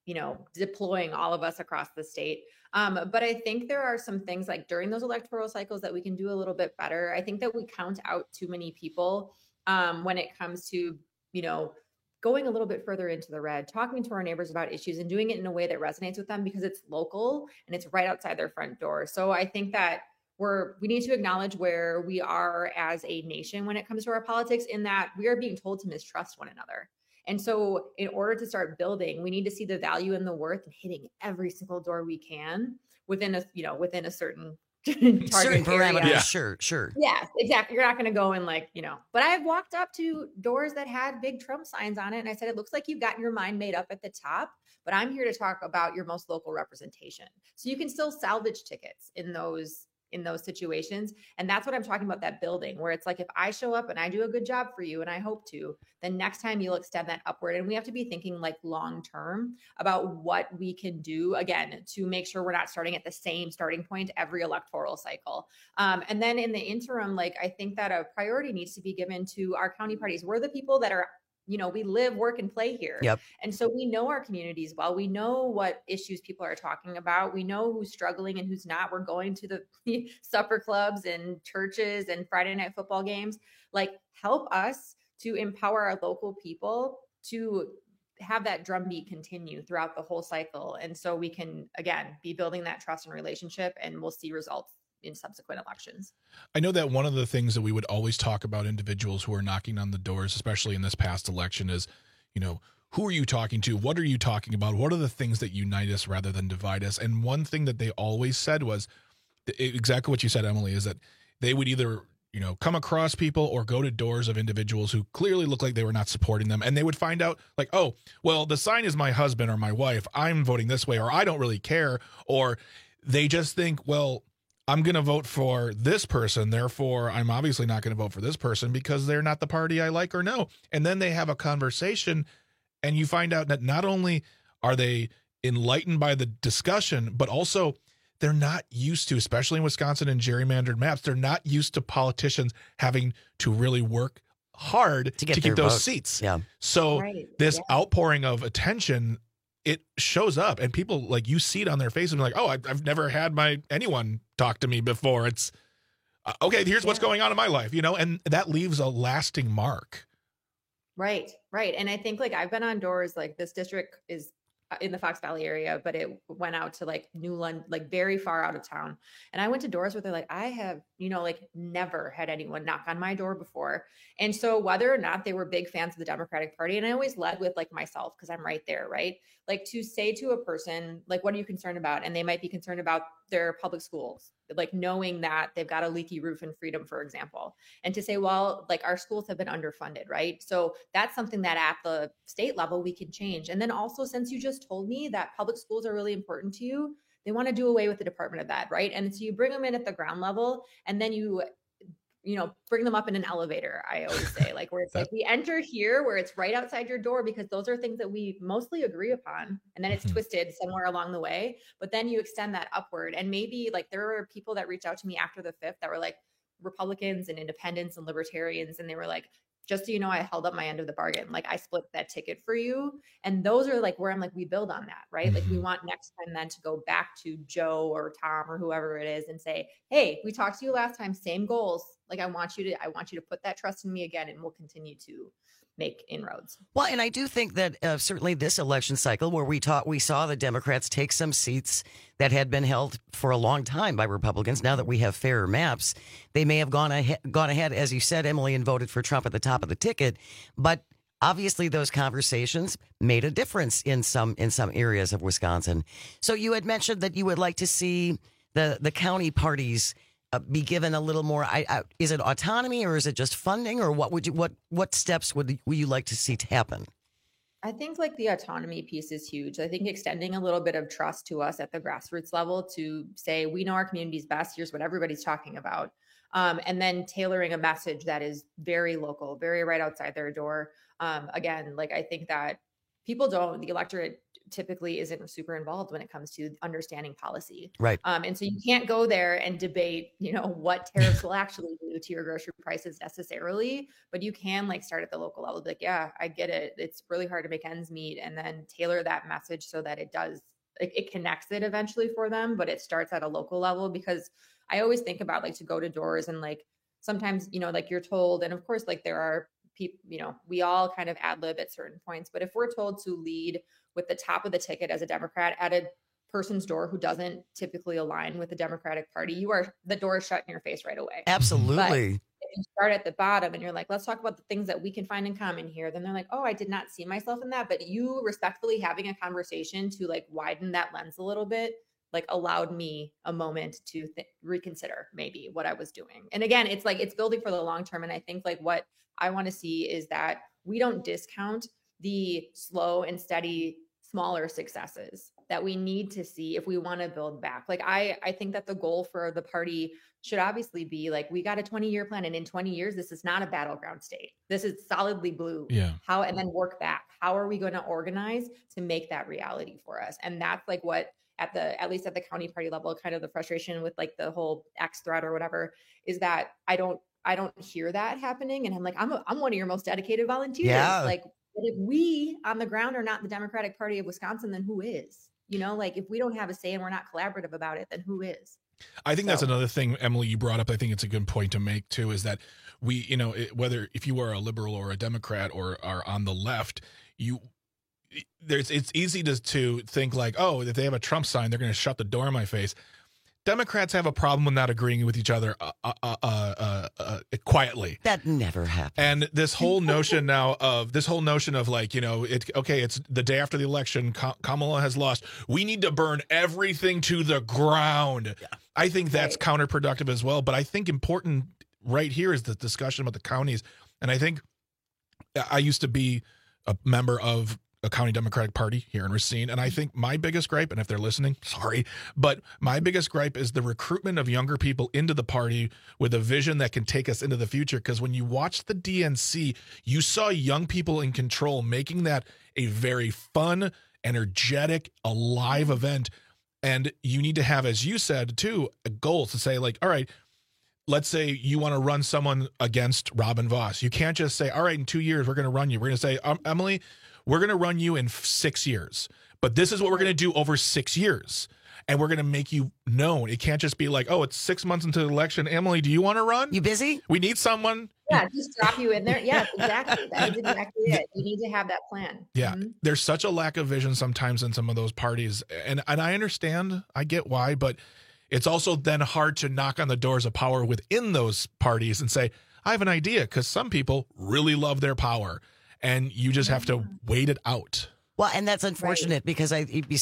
deploying all of us across the state. But I think there are some things during those electoral cycles that we can do a little bit better. I think that we count out too many people when it comes to, going a little bit further into the red, talking to our neighbors about issues and doing it in a way that resonates with them because it's local and it's right outside their front door. So I think that we need to acknowledge where we are as a nation when it comes to our politics, in that we are being told to mistrust one another. And so in order to start building, we need to see the value and the worth in hitting every single door we can within a certain target parameters. Yeah. Sure. Yes, exactly. You're not going to go and but I've walked up to doors that had big Trump signs on it. And I said, it looks like you've got your mind made up at the top, but I'm here to talk about your most local representation. So you can still salvage tickets in those situations. And that's what I'm talking about, that building, where it's if I show up and I do a good job for you, and I hope to, then next time you'll extend that upward. And we have to be thinking long-term about what we can do, again, to make sure we're not starting at the same starting point every electoral cycle. And then in the interim, I think that a priority needs to be given to our county parties. We're the people that are, we live, work, and play here. Yep. And so we know our communities well. We know what issues people are talking about. We know who's struggling and who's not. We're going to the supper clubs and churches and Friday night football games. Help us to empower our local people to have that drumbeat continue throughout the whole cycle. And so we can, again, be building that trust and relationship, and we'll see results in subsequent elections. I know that one of the things that we would always talk about individuals who are knocking on the doors, especially in this past election, is, who are you talking to? What are you talking about? What are the things that unite us rather than divide us? And one thing that they always said was exactly what you said, Emily, is that they would either, come across people or go to doors of individuals who clearly look like they were not supporting them. And they would find out oh, well, the sign is my husband or my wife. I'm voting this way, or I don't really care. Or they just think, well, I'm going to vote for this person, therefore I'm obviously not going to vote for this person because they're not the party I like or know. And then they have a conversation, and you find out that not only are they enlightened by the discussion, but also they're not used to, especially in Wisconsin and gerrymandered maps, they're not used to politicians having to really work hard to get those vote. seats. Yeah. So this outpouring of attention, it shows up, and people, like, you see it on their face and be like, oh, I've never had anyone talk to me before. It's okay, here's what's going on in my life, and that leaves a lasting mark. Right. And I think, like, I've been on doors, like, this district is in the Fox Valley area, but it went out to like New London, like very far out of town. And I went to doors where they're like, I have, like never had anyone knock on my door before. And so whether or not they were big fans of the Democratic Party, and I always led with like myself, because I'm right there, right? Like to say to a person, like, what are you concerned about? And they might be concerned about their public schools, like knowing that they've got a leaky roof in Freedom, for example. And to say, well, like our schools have been underfunded, right? So that's something that at the state level we can change. And then also, since you just told me that public schools are really important to you, they want to do away with the Department of Ed, right? And so you bring them in at the ground level, and then you bring them up in an elevator, I always say, like where it's like we enter here where it's right outside your door, because those are things that we mostly agree upon. And then it's twisted somewhere along the way, but then you extend that upward. And maybe like there were people that reached out to me after the 5th that were like Republicans and independents and libertarians. And they were like, just so you know, I held up my end of the bargain. Like I split that ticket for you. And those are like where I'm like, we build on that, right? Like we want next time then to go back to Joe or Tom or whoever it is and say, hey, we talked to you last time, same goals. Like I want you to put that trust in me again, and we'll continue to make inroads. Well, and I do think that certainly this election cycle where we saw the Democrats take some seats that had been held for a long time by Republicans. Now that we have fairer maps, they may have gone ahead, as you said, Emily, and voted for Trump at the top of the ticket. But obviously those conversations made a difference in some areas of Wisconsin. So you had mentioned that you would like to see the county parties be given a little more. Is it autonomy, or is it just funding, or what steps would you like to see happen? I think like the autonomy piece is huge. I think extending a little bit of trust to us at the grassroots level to say, we know our communities best. Here's what everybody's talking about. And then tailoring a message that is very local, very right outside their door. Again, like I think that the electorate typically isn't super involved when it comes to understanding policy. Right. And so you can't go there and debate, what tariffs will actually do to your grocery prices necessarily, but you can like start at the local level. Like, yeah, I get it. It's really hard to make ends meet, and then tailor that message so that it connects it eventually for them, but it starts at a local level. Because I always think about like to go to doors and like sometimes, like you're told, and of course, like there are people, we all kind of ad lib at certain points, but if we're told to lead with the top of the ticket as a Democrat at a person's door who doesn't typically align with the Democratic Party, the door is shut in your face right away. Absolutely. But if you start at the bottom and you're like, let's talk about the things that we can find in common here, then they're like, oh, I did not see myself in that. But you respectfully having a conversation to like widen that lens a little bit, like allowed me a moment to reconsider maybe what I was doing. And again, it's like, it's building for the long term. And I think like what I want to see is that we don't discount the slow and steady, smaller successes that we need to see if we want to build back. Like, I think that the goal for the party should obviously be like, we got a 20-year plan, and in 20 years, this is not a battleground state. This is solidly blue. Yeah. And then work back. How are we going to organize to make that reality for us? And that's like what, at least at the county party level, kind of the frustration with like the whole X threat or whatever, is that I don't hear that happening. And I'm like, I'm one of your most dedicated volunteers. Yeah. Like, if we on the ground are not the Democratic Party of Wisconsin, then who is? Like if we don't have a say and we're not collaborative about it, then who is? I think that's another thing, Emily, you brought up. I think it's a good point to make too, is that we, whether if you are a liberal or a Democrat or are on the left, it's easy to think like, oh, if they have a Trump sign, they're going to shut the door in my face. Democrats have a problem with not agreeing with each other quietly. That never happens. And this whole notion of like, it's the day after the election, Kamala has lost. We need to burn everything to the ground. Yeah. I think that's counterproductive as well. But I think important right here is the discussion about the counties. And I think I used to be a member of a county Democratic Party here in Racine. And I think my biggest gripe, and if they're listening, sorry, but my biggest gripe is the recruitment of younger people into the party with a vision that can take us into the future. Because when you watch the DNC, you saw young people in control, making that a very fun, energetic, alive event. And you need to have, as you said, too, a goal to say, like, all right, let's say you want to run someone against Robin Vos. You can't just say, all right, in 2 years, we're going to run you. We're going to say, Emily, we're going to run you in 6 years. But this is what we're going to do over 6 years. And we're going to make you known. It can't just be like, oh, it's 6 months into the election. Emily, do you want to run? You busy? We need someone. Yeah, just drop you in there. Yes, exactly. That's exactly it. You need to have that plan. Yeah. There's such a lack of vision sometimes in some of those parties. And I understand. I get why. But it's also then hard to knock on the doors of power within those parties and say, I have an idea, because some people really love their power. And you just have to wait it out. Well, and that's unfortunate because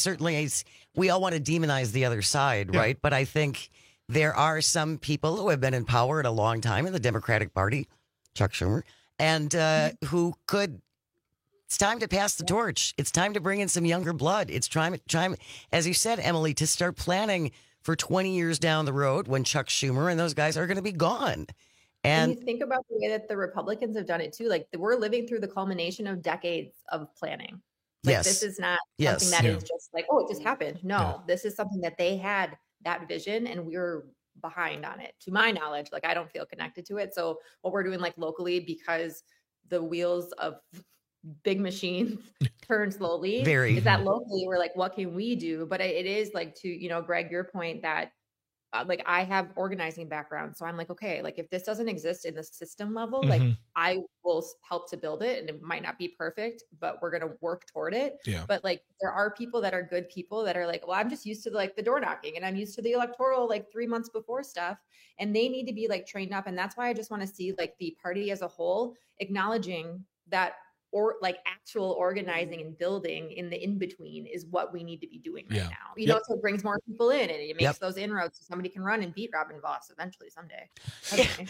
we all want to demonize the other side, right? But I think there are some people who have been in power at a long time in the Democratic Party, Chuck Schumer, and who could. It's time to pass the torch. It's time to bring in some younger blood. It's time, as you said, Emily, to start planning for 20 years down the road when Chuck Schumer and those guys are going to be gone. And you think about the way that the Republicans have done it too. Like, we're living through the culmination of decades of planning. Like, this is not something that is just like, oh, it just happened. No, this is something that they had that vision, and we're behind on it. To my knowledge, like, I don't feel connected to it. So what we're doing, like, locally, because the wheels of big machines turn slowly, is that locally we're like, what can we do? But it is like, to, Greg, your point that like, I have organizing background. So I'm like, okay, like, if this doesn't exist in the system level, like, I will help to build it, and it might not be perfect, but we're going to work toward it. Yeah. But like, there are people that are good people that are like, well, I'm just used to like the door knocking, and I'm used to the electoral, like 3 months before stuff. And they need to be like trained up. And that's why I just want to see like the party as a whole acknowledging that, or like actual organizing and building in the in-between is what we need to be doing right now. You know, so it brings more people in, and it makes those inroads so somebody can run and beat Robin Vos eventually someday. Okay.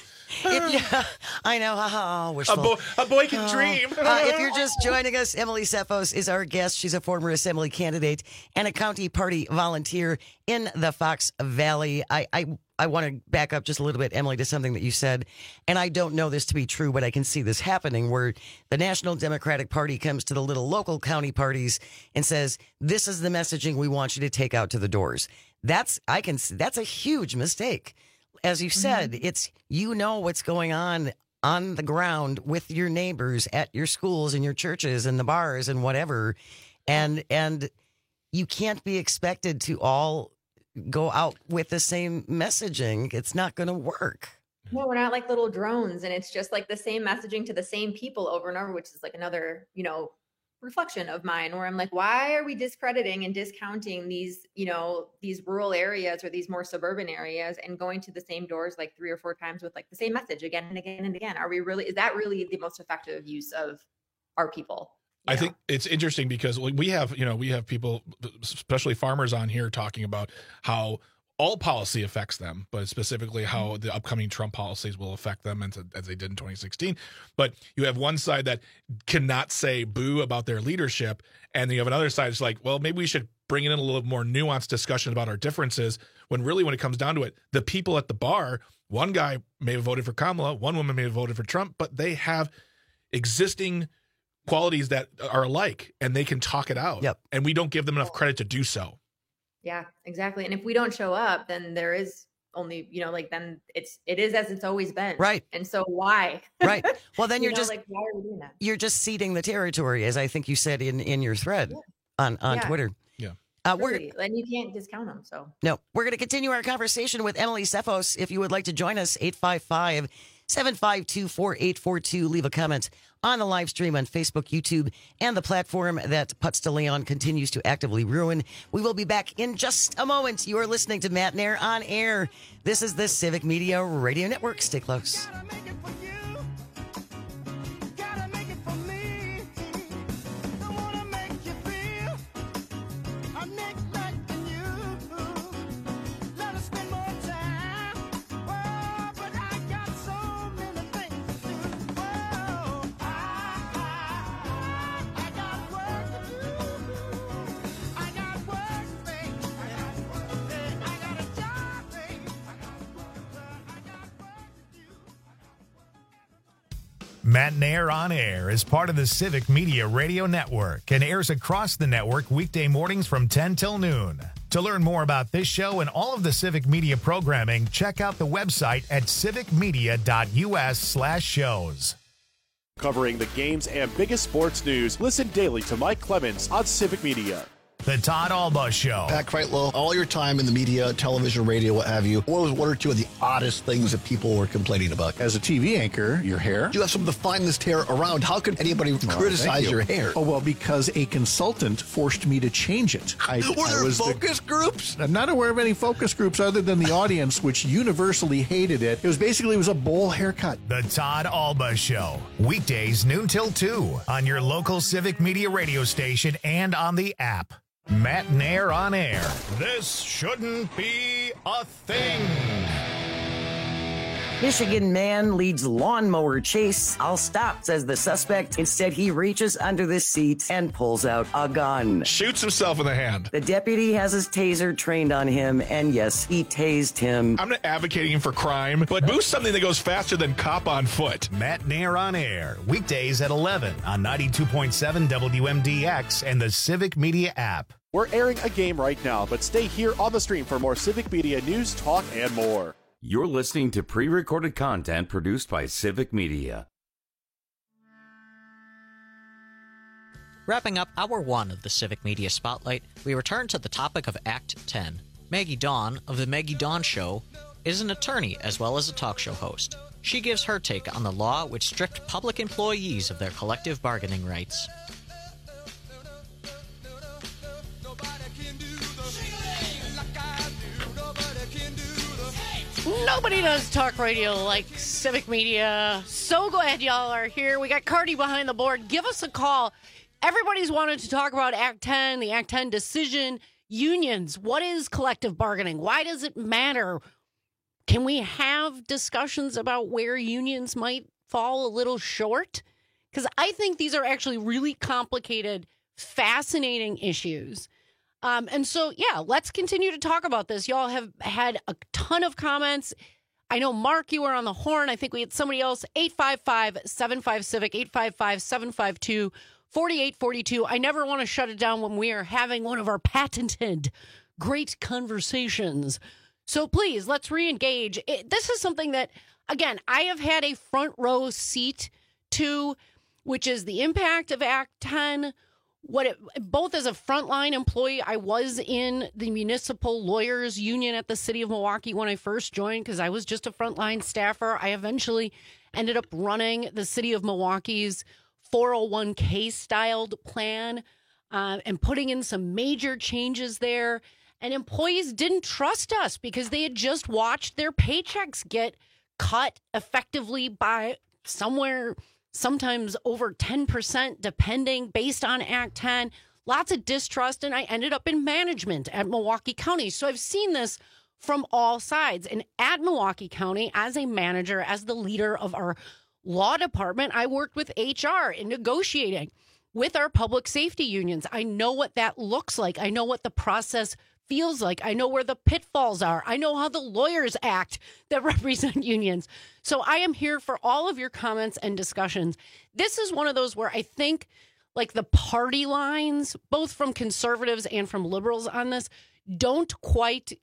I know. Wishful. A boy can dream. If you're just joining us, Emily Sefos is our guest. She's a former assembly candidate and a county party volunteer in the Fox Valley. I want to back up just a little bit, Emily, to something that you said, and I don't know this to be true, but I can see this happening, where the National Democratic Party comes to the little local county parties and says, this is the messaging we want you to take out to the doors. That's a huge mistake. As you said, it's, what's going on the ground with your neighbors at your schools and your churches and the bars and whatever, and you can't be expected to all go out with the same messaging. It's not going to work. No, we're not like little drones, and it's just like the same messaging to the same people over and over, which is like another, reflection of mine, where I'm like, why are we discrediting and discounting these, these rural areas or these more suburban areas, and going to the same doors like 3 or 4 times with like the same message again and again and again? Is that really the most effective use of our people? I think it's interesting because we have people, especially farmers on here, talking about how all policy affects them, but specifically how the upcoming Trump policies will affect them as they did in 2016. But you have one side that cannot say boo about their leadership, and then you have another side that's like, well, maybe we should bring in a little more nuanced discussion about our differences, when really, when it comes down to it, the people at the bar, one guy may have voted for Kamala, one woman may have voted for Trump, but they have existing qualities that are alike, and they can talk it out. And we don't give them enough credit to do so. Yeah, exactly. And if we don't show up, then there is only, then it is as it's always been. Right. And so why? Right. Well, then you're just, like, why are we doing that? You're just ceding the territory, as I think you said in your thread on Twitter. Yeah. Really. And you can't discount them. So no, we're going to continue our conversation with Emily Sefos. If you would like to join us, 855-752-4842. Leave a comment on the live stream on Facebook, YouTube, and the platform that Putz de Leon continues to actively ruin. We will be back in just a moment. You are listening to Matt Nair on Air. This is the Civic Media Radio Network. Stay close. Matt Nair on Air is part of the Civic Media Radio Network and airs across the network weekday mornings from 10 till noon. To learn more about this show and all of the Civic Media programming, check out the website at civicmedia.us/shows. Covering the games and biggest sports news, listen daily to Mike Clemens on Civic Media. The Todd Alba Show. Pat Kreitlow, all your time in the media, television, radio, what have you, what was one or two of the oddest things that people were complaining about? As a TV anchor, your hair. You have some of the finest hair around. How could anybody criticize your hair? Oh, well, because a consultant forced me to change it. Were there focus groups? I'm not aware of any focus groups other than the audience, which universally hated it. It was a bowl haircut. The Todd Alba Show. Weekdays noon till 2 on your local Civic Media radio station and on the app. Matt Nair on air. This shouldn't be a thing. Michigan man leads lawnmower chase. I'll stop, says the suspect. Instead, he reaches under the seat and pulls out a gun. Shoots himself in the hand. The deputy has his taser trained on him, and yes, he tased him. I'm not advocating for crime, but boost something that goes faster than cop on foot. Matt Nair on air. Weekdays at 11 on 92.7 WMDX and the Civic Media app. We're airing a game right now, but stay here on the stream for more Civic Media news, talk, and more. You're listening to pre-recorded content produced by Civic Media. Wrapping up hour 1 of the Civic Media Spotlight, we return to the topic of Act 10. Maggie Dawn of The Maggie Dawn Show is an attorney as well as a talk show host. She gives her take on the law which stripped public employees of their collective bargaining rights. Nobody does talk radio like Civic Media. So go ahead, y'all are here. We got Cardi behind the board. Give us a call. Everybody's wanted to talk about Act 10, the Act 10 decision. Unions, what is collective bargaining? Why does it matter? Can we have discussions about where unions might fall a little short? Because I think these are actually really complicated, fascinating issues. And so, yeah, let's continue to talk about this. Y'all have had a ton of comments. I know, Mark, you were on the horn. I think we had somebody else. 855-75-CIVIC, 855-752-4842. I never want to shut it down when we are having one of our patented great conversations. So please, let's re-engage. This is something that, again, I have had a front row seat to, which is the impact of Act 10. Both as a frontline employee, I was in the municipal lawyers union at the city of Milwaukee when I first joined because I was just a frontline staffer. I eventually ended up running the city of Milwaukee's 401k styled plan and putting in some major changes there. And employees didn't trust us because they had just watched their paychecks get cut effectively by sometimes over 10%, depending, based on Act 10. Lots of distrust, and I ended up in management at Milwaukee County. So I've seen this from all sides. And at Milwaukee County, as a manager, as the leader of our law department, I worked with HR in negotiating with our public safety unions. I know what that looks like. I know what the process feels like. I know where the pitfalls are. I know how the lawyers act that represent unions. So I am here for all of your comments and discussions. This is one of those where I think like the party lines, both from conservatives and from liberals on this, don't quite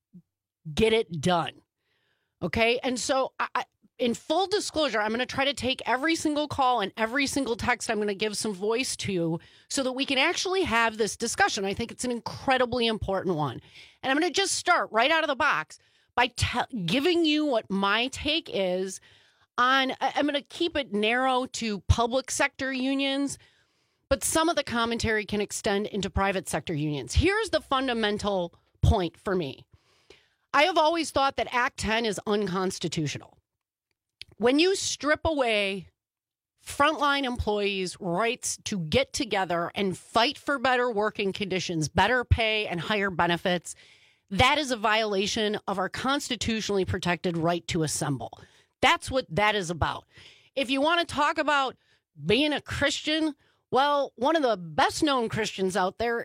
get it done. Okay. And so in full disclosure, I'm going to try to take every single call and every single text I'm going to give some voice to so that we can actually have this discussion. I think it's an incredibly important one. And I'm going to just start right out of the box by giving you what my take is on, I'm going to keep it narrow to public sector unions, but some of the commentary can extend into private sector unions. Here's the fundamental point for me. I have always thought that Act 10 is unconstitutional. When you strip away frontline employees' rights to get together and fight for better working conditions, better pay, and higher benefits, that is a violation of our constitutionally protected right to assemble. That's what that is about. If you want to talk about being a Christian, well, one of the best known Christians out there,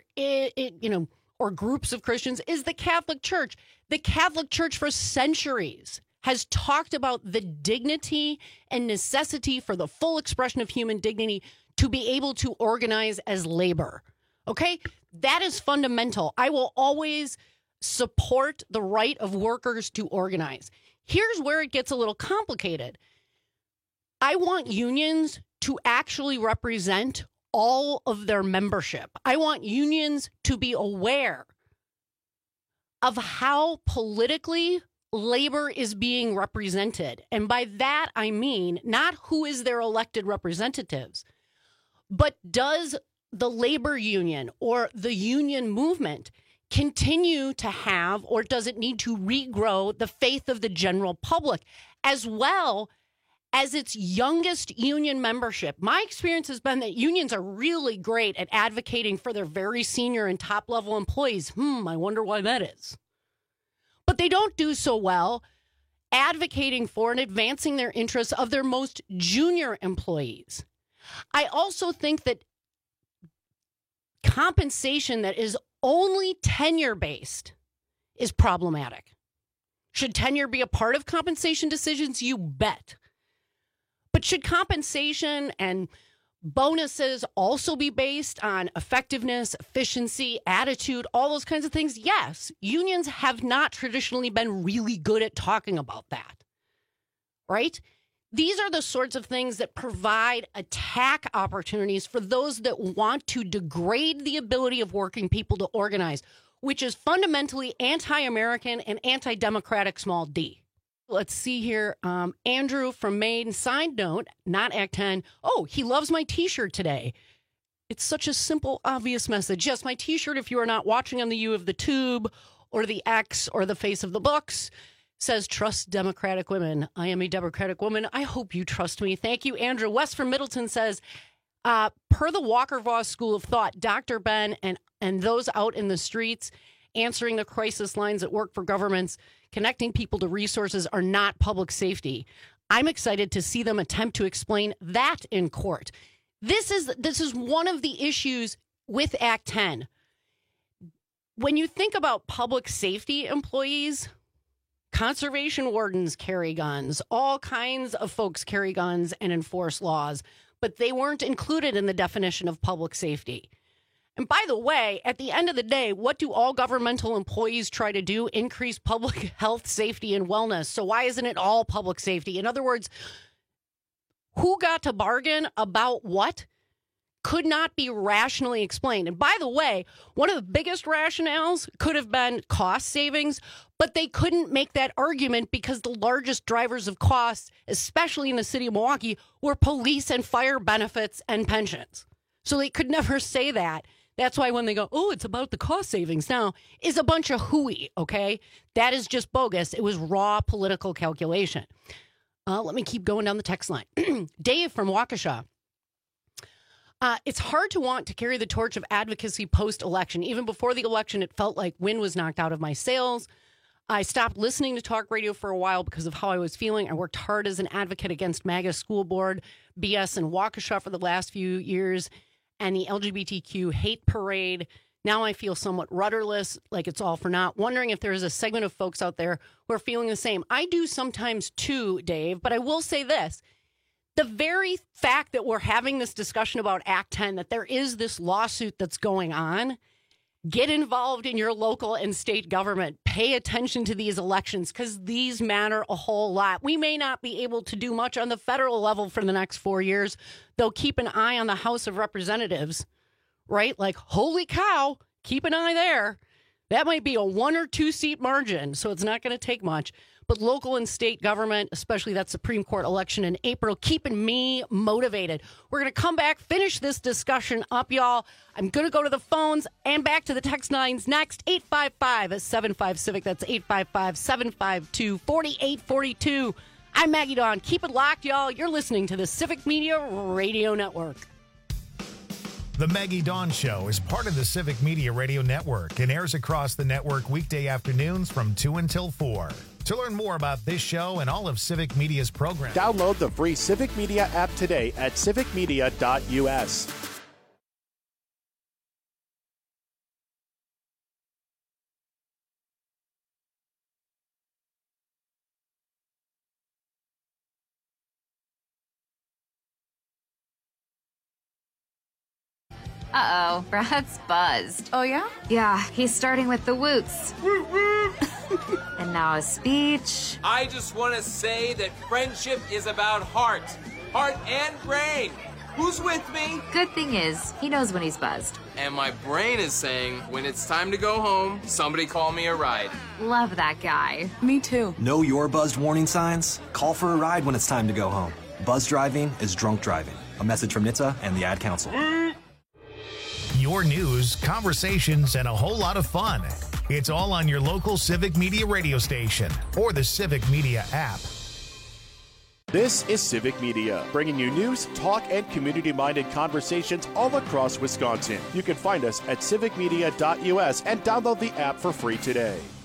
or groups of Christians, is the Catholic Church. The Catholic Church for centuries has talked about the dignity and necessity for the full expression of human dignity to be able to organize as labor. Okay? That is fundamental. I will always support the right of workers to organize. Here's where it gets a little complicated. I want unions to actually represent all of their membership. I want unions to be aware of how politically labor is being represented. And by that, I mean not who is their elected representatives, but does the labor union or the union movement continue to have, or does it need to regrow the faith of the general public, as well as its youngest union membership? My experience has been that unions are really great at advocating for their very senior and top level employees. I wonder why that is. But they don't do so well advocating for and advancing their interests of their most junior employees. I also think that compensation that is only tenure-based is problematic. Should tenure be a part of compensation decisions? You bet. But should compensation and bonuses also be based on effectiveness, efficiency, attitude, all those kinds of things? Yes. Unions have not traditionally been really good at talking about that, right? These are the sorts of things that provide attack opportunities for those that want to degrade the ability of working people to organize, which is fundamentally anti-American and anti-democratic, small d. Let's see here. Andrew from Maine, side note, not Act 10. Oh, he loves my T-shirt today. It's such a simple, obvious message. Yes, my T-shirt, if you are not watching on the U of the Tube or the X or the face of the books, says, trust Democratic women. I am a Democratic woman. I hope you trust me. Thank you, Andrew. Wes from Middleton says, per the Walker-Voss School of Thought, Dr. Ben and those out in the streets answering the crisis lines that work for governments, connecting people to resources are not public safety. I'm excited to see them attempt to explain that in court. This is one of the issues with Act 10. When you think about public safety employees, conservation wardens carry guns. All kinds of folks carry guns and enforce laws, but they weren't included in the definition of public safety. And by the way, at the end of the day, what do all governmental employees try to do? Increase public health, safety, and wellness. So why isn't it all public safety? In other words, who got to bargain about what could not be rationally explained. And by the way, one of the biggest rationales could have been cost savings, but they couldn't make that argument because the largest drivers of costs, especially in the city of Milwaukee, were police and fire benefits and pensions. So they could never say that. That's why when they go, oh, it's about the cost savings now, is a bunch of hooey, okay? That is just bogus. It was raw political calculation. Let me keep going down the text line. Dave from Waukesha. It's hard to want to carry the torch of advocacy post-election. Even before the election, it felt like wind was knocked out of my sails. I stopped listening to talk radio for a while because of how I was feeling. I worked hard as an advocate against MAGA school board BS in Waukesha for the last few years and the LGBTQ hate parade. Now I feel somewhat rudderless, like it's all for naught, wondering if there is a segment of folks out there who are feeling the same. I do sometimes too, Dave, but I will say this. The very fact that we're having this discussion about Act 10, that there is this lawsuit that's going on, get involved in your local and state government. Pay attention to these elections because these matter a whole lot. We may not be able to do much on the federal level for the next 4 years. They'll keep an eye on the House of Representatives, right? Like, holy cow, keep an eye there. That might be a 1 or 2 seat margin, so it's not going to take much. But local and state government, especially that Supreme Court election in April, keeping me motivated. We're going to come back, finish this discussion up, y'all. I'm going to go to the phones and back to the text lines next. 855-75-CIVIC. That's 855-752-4842. I'm Maggie Dawn. Keep it locked, y'all. You're listening to the Civic Media Radio Network. The Maggie Dawn Show is part of the Civic Media Radio Network and airs across the network weekday afternoons from 2 until 4. To learn more about this show and all of Civic Media's programs, download the free Civic Media app today at civicmedia.us. Uh-oh, Brad's buzzed. Oh, yeah? Yeah, he's starting with the woots. And now a speech. I just want to say that friendship is about heart and brain. Who's with me? Good thing is, he knows when he's buzzed. And my brain is saying, when it's time to go home, somebody call me a ride. Love that guy. Me too. Know your buzzed warning signs? Call for a ride when it's time to go home. Buzz driving is drunk driving. A message from NHTSA and the Ad Council. Your news, conversations, and a whole lot of fun. It's all on your local Civic Media radio station or the Civic Media app. This is Civic Media, bringing you news, talk, and community-minded conversations all across Wisconsin. You can find us at civicmedia.us and download the app for free today.